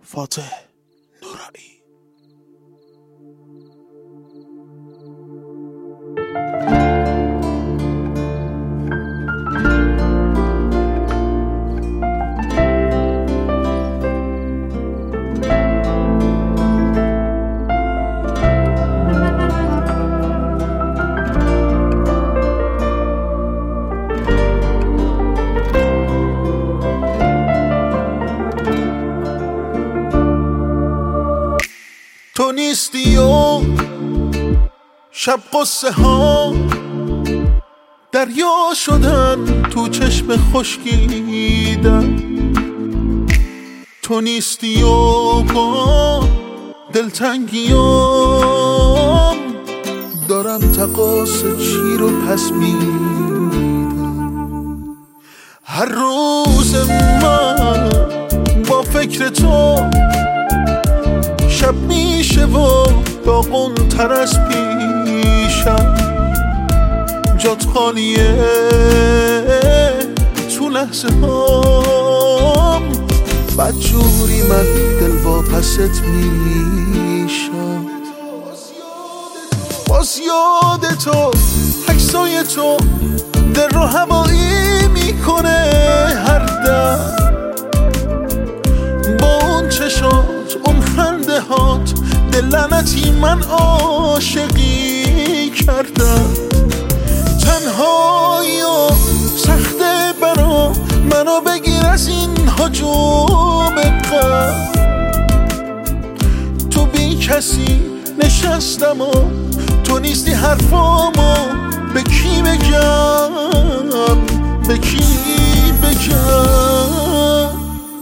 فاتح نورایی. تو نیستی و شب قصه ها دریا شدن تو چشم خشکیدن. تو نیستی و با دلتنگیام دارم تقاص چی رو پس میدم. هر روز من با فکر تو شب میشه و داغون تر از پیشم. جات خالیه تو لحظه هام، بدجوری من دل واپست میشم. باز یاد تو عکسای تو دل رو هوایی میکنه هر دم. با اون چشات اون خنده هات دل لعنتی من عاشقی کردم. تنهایی و سخته برا منو بگیر از این هجوم غم. تو بی کسی نشستم و تو نیستی حرفامو به کی بگم، به کی بگم.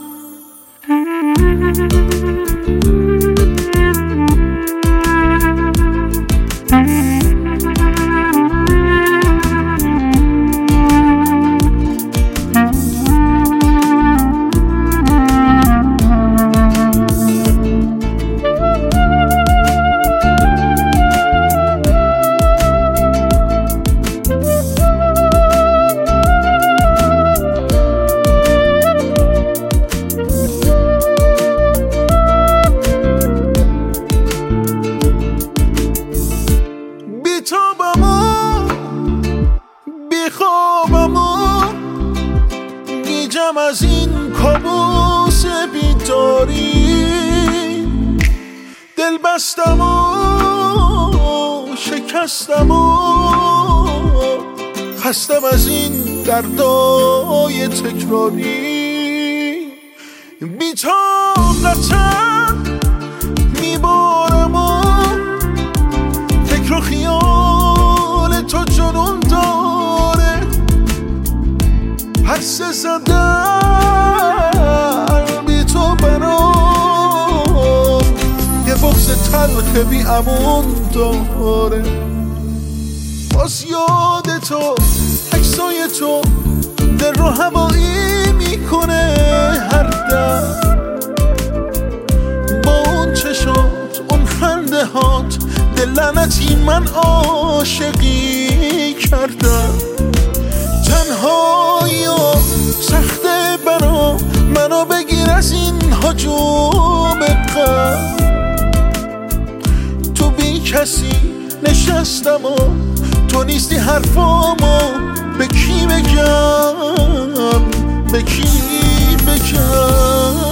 گیجم از این کابوس بیداری، دل بستم و شکستم و خستم از این دردای تکراری. بی‌طاقتم میبارم و فکر و خیال تو جنون داره. حس زدن بی تو برام یه بغض تلخ بی امون داره. باز یاد تو عکسای تو دل رو هوایی میکنه هر دم. با اون چشات اون خنده هات دل لعنتی من عاشقی کردم. تنهایی و سخته برا منو بگیر از این هجوم غم. تو بی کسی نشستم و تو نیستی حرفامو به کی بگم، به کی بگم.